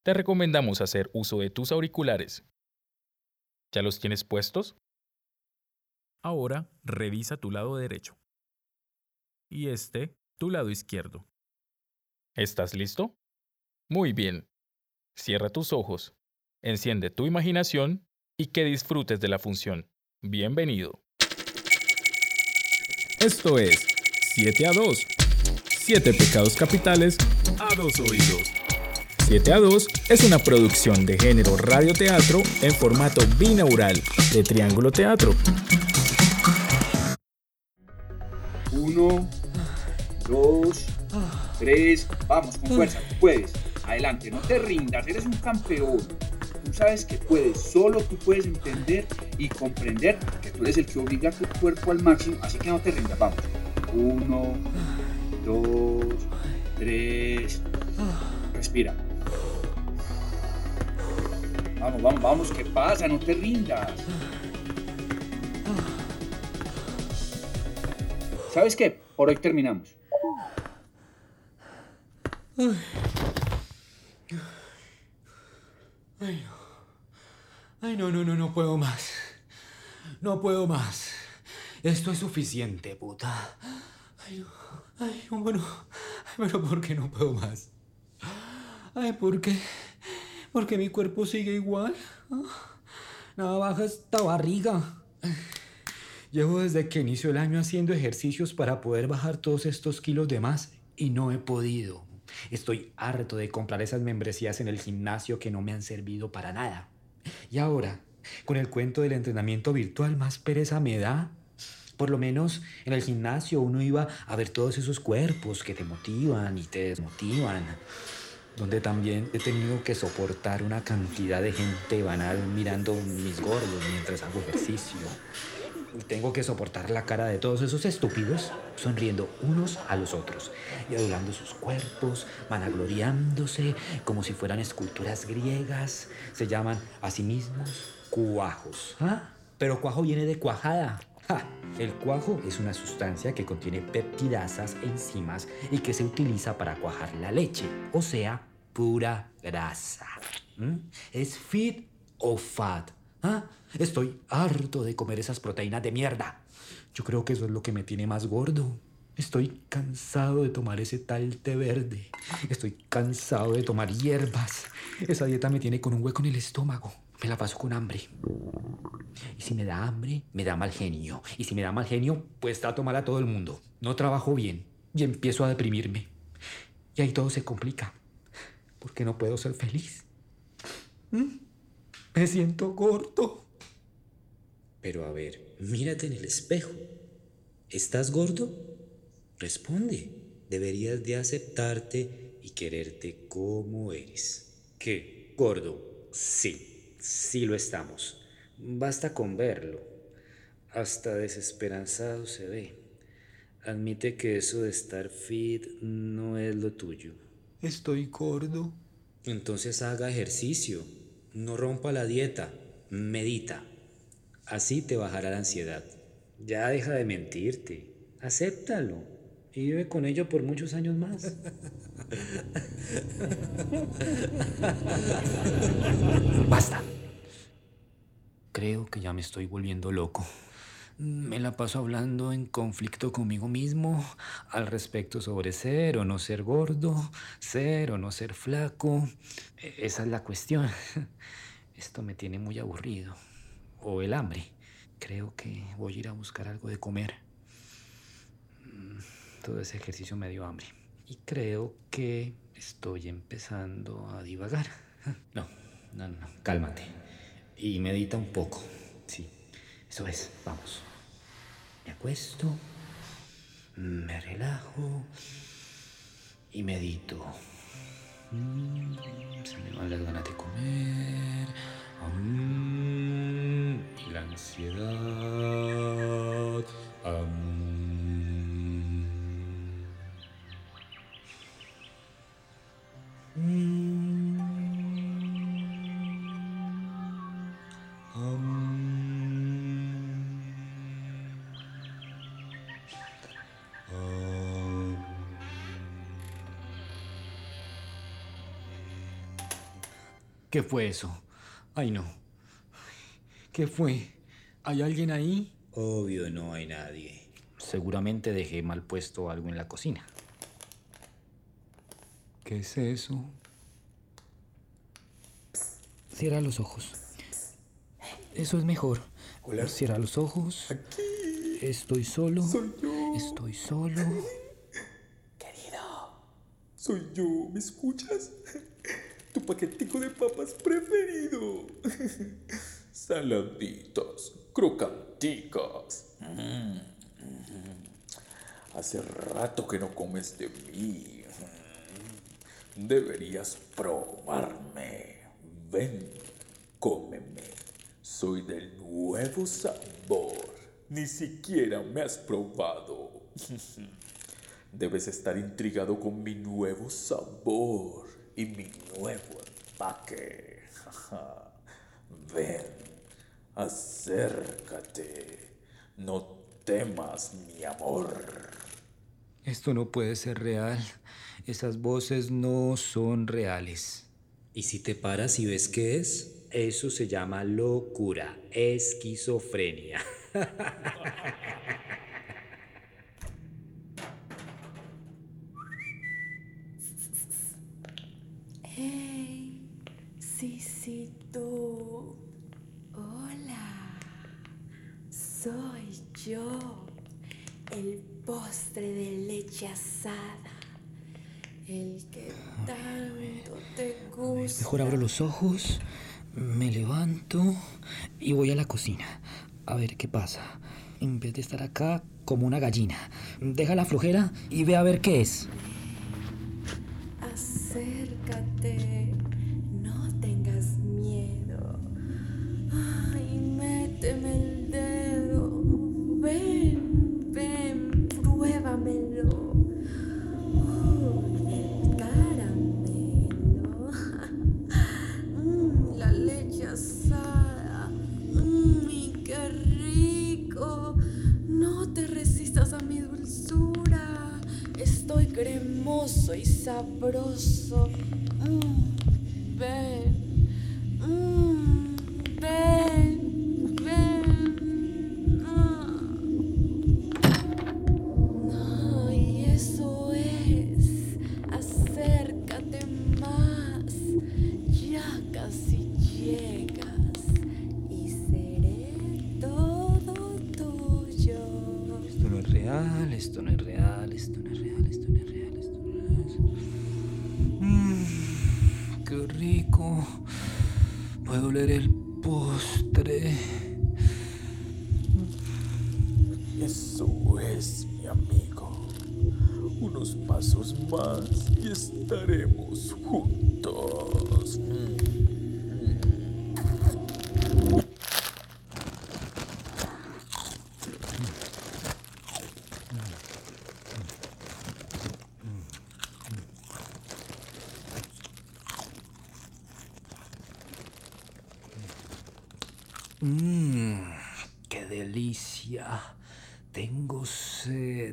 te recomendamos hacer uso de tus auriculares. ¿Ya los tienes puestos? Ahora revisa tu lado derecho y tu lado izquierdo. ¿Estás listo? Muy bien. Cierra tus ojos, enciende tu imaginación y que disfrutes de la función. Bienvenido. Esto es 7 a 2. 7 pecados capitales a 2 oídos. 7 a 2 es una producción de género radioteatro en formato binaural de Triángulo Teatro. 1, 2, 3, vamos, con fuerza, tú puedes. Adelante, no te rindas, eres un campeón. Tú sabes que puedes, solo tú puedes entender y comprender que tú eres el que obliga a tu cuerpo al máximo, así que no te rindas, vamos. 1, 2, 3, respira. Vamos, vamos, vamos, ¿qué pasa? No te rindas. ¿Sabes qué? Por hoy terminamos. Ay, no puedo más. No puedo más. Esto es suficiente, puta. Bueno, pero ¿por qué no puedo más? Ay, ¿por qué? ¿Por qué mi cuerpo sigue igual? Nada baja esta barriga. Llevo desde que inició el año haciendo ejercicios para poder bajar todos estos kilos de más y no he podido. Estoy harto de comprar esas membresías en el gimnasio que no me han servido para nada. Y ahora, con el cuento del entrenamiento virtual, más pereza me da. Por lo menos en el gimnasio uno iba a ver todos esos cuerpos que te motivan y te desmotivan. Donde también he tenido que soportar una cantidad de gente banal mirando mis gordos mientras hago ejercicio. Tengo que soportar la cara de todos esos estúpidos sonriendo unos a los otros y adulando sus cuerpos, vanagloriándose como si fueran esculturas griegas. Se llaman a sí mismos cuajos. ¿Ah? Pero cuajo viene de cuajada. ¡Ja! El cuajo es una sustancia que contiene peptidasas e enzimas y que se utiliza para cuajar la leche, o sea, pura grasa. ¿Es fit o fat? ¿Ah? Estoy harto de comer esas proteínas de mierda. Yo creo que eso es lo que me tiene más gordo. Estoy cansado de tomar ese tal té verde. Estoy cansado de tomar hierbas. Esa dieta me tiene con un hueco en el estómago. Me la paso con hambre. Y si me da hambre, me da mal genio. Y si me da mal genio, pues trato mal a todo el mundo. No trabajo bien y empiezo a deprimirme. Y ahí todo se complica. Porque no puedo ser feliz. Me siento gordo. Pero a ver, mírate en el espejo. ¿Estás gordo? Responde. Deberías de aceptarte y quererte como eres. ¿Qué? ¿Gordo? Sí lo estamos. Basta con verlo. Hasta desesperanzado se ve. Admite que eso de estar fit no es lo tuyo. Estoy gordo. Entonces haga ejercicio. No rompa la dieta. Medita. Así te bajará la ansiedad. Ya deja de mentirte. Acéptalo. Y vive con ello por muchos años más. Basta. Creo que ya me estoy volviendo loco. Me la paso hablando en conflicto conmigo mismo al respecto sobre ser o no ser gordo, ser o no ser flaco. Esa es la cuestión. Esto me tiene muy aburrido. O el hambre. Creo que voy a ir a buscar algo de comer. Todo ese ejercicio me dio hambre. Y creo que estoy empezando a divagar. No. Cálmate. Y medita un poco. Sí, eso es. Vamos. Me acuesto, me relajo y medito. Se me van las ganas de comer. Y la ansiedad. ¿Qué fue eso? Ay, no. ¿Qué fue? ¿Hay alguien ahí? Obvio, no hay nadie. Seguramente dejé mal puesto algo en la cocina. ¿Qué es eso? Cierra los ojos. Eso es mejor. Hola. Cierra los ojos. Aquí. Estoy solo. Soy yo. Estoy solo. Querido. Soy yo, ¿me escuchas? Tu paquetico de papas preferido. Saladitas, crocanticas. Hace rato que no comes de mí. Deberías probarme. Ven, cómeme. Soy del nuevo sabor. Ni siquiera me has probado. Debes estar intrigado con mi nuevo sabor y mi nuevo empaque. Ven, acércate. No temas, mi amor. Esto no puede ser real. Esas voces no son reales. ¿Y si te paras y ves qué es? Eso se llama locura, esquizofrenia. ¡Hey! Sí, tú. Hola. Soy yo, el postre de leche asada. El que tanto te gusta. Mejor abro los ojos, me levanto y voy a la cocina. A ver qué pasa. En vez de estar acá como una gallina. Deja la flojera y ve a ver qué es. Acércate, no tengas miedo. Ay, méteme el dedo. Ven, pruébamelo. El caramelo. La leche asada. Qué rico. No te resistas a mi dulzura. Estoy cremoso y sabroso. Ven. No, y eso es. Acércate más. Ya casi llegas. Y seré todo tuyo. Esto no es real, esto no es real, esto no es real, esto no es real, esto no es real. Qué rico. Puedo oler el postre. Eso es, mi amigo. Unos pasos más y estaremos juntos. ¡Qué delicia! Tengo sed.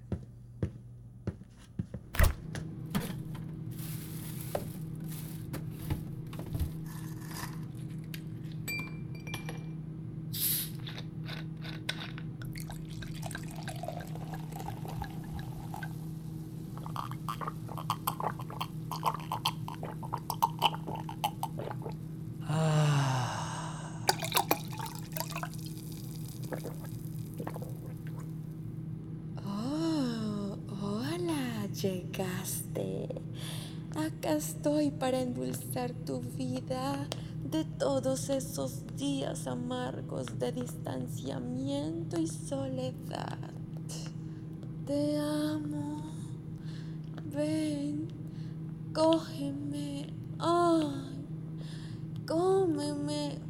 Oh, hola, llegaste. Acá estoy para endulzar tu vida de todos esos días amargos de distanciamiento y soledad. Te amo. Ven, cógeme. Ay, cómeme.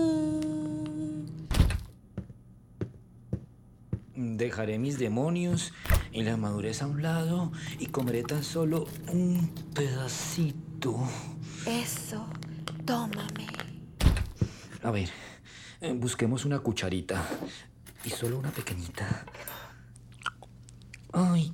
Dejaré mis demonios y la madurez a un lado y comeré tan solo un pedacito. Eso, tómame. A ver, busquemos una cucharita y solo una pequeñita. Ay.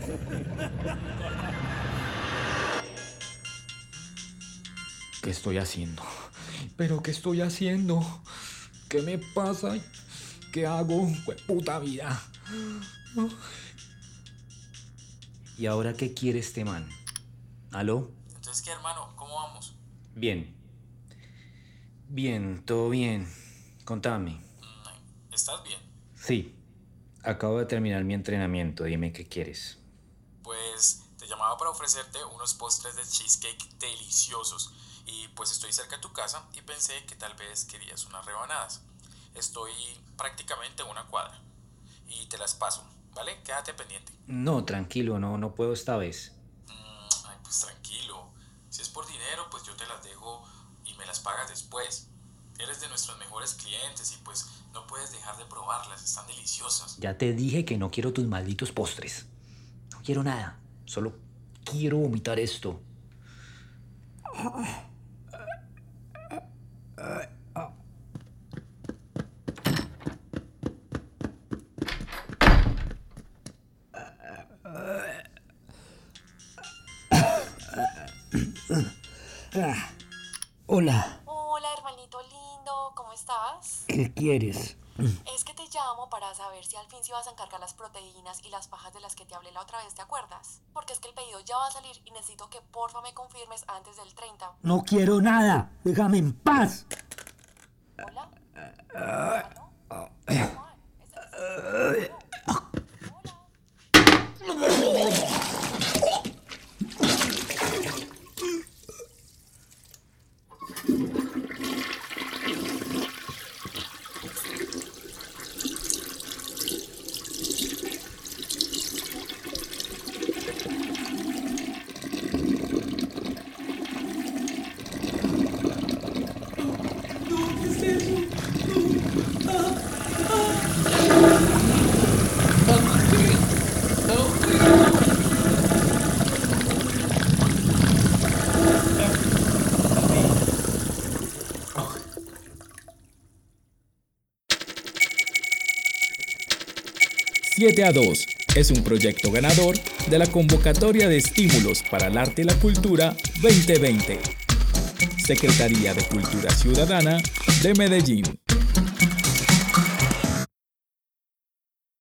¿Qué estoy haciendo? ¿Pero qué estoy haciendo? ¿Qué me pasa? ¿Qué hago? Pues puta vida. ¿Y ahora qué quiere este man? ¿Aló? Entonces, ¿qué, hermano? ¿Cómo vamos? Bien. Bien, todo bien. Contame. ¿Estás bien? Sí. Acabo de terminar mi entrenamiento. Dime qué quieres. Pues te llamaba para ofrecerte unos postres de cheesecake deliciosos. Y pues estoy cerca de tu casa y pensé que tal vez querías unas rebanadas. Estoy prácticamente a una cuadra. Y te las paso, ¿vale? Quédate pendiente. No, tranquilo, no puedo esta vez. Ay, pues tranquilo. Si es por dinero, pues yo te las dejo y me las pagas después. Eres de nuestros mejores clientes y pues no puedes dejar de probarlas. Están deliciosas. Ya te dije que no quiero tus malditos postres. No quiero nada. Solo quiero vomitar esto. Hola, Hola, hermanito lindo, ¿cómo estás? ¿qué quieres? Es que te llamo para saber si al fin se vas a encargar las proteínas y las fajas de las que te hablé la otra vez, ¿te acuerdas? Porque es que el pedido ya va a salir y necesito que porfa me confirmes antes del 30. No quiero nada, déjame en paz. ¿Hola? ¿Aló? Juan, ¿estás? «7-2» es un proyecto ganador de la Convocatoria de Estímulos para el Arte y la Cultura 2020. Secretaría de Cultura Ciudadana de Medellín.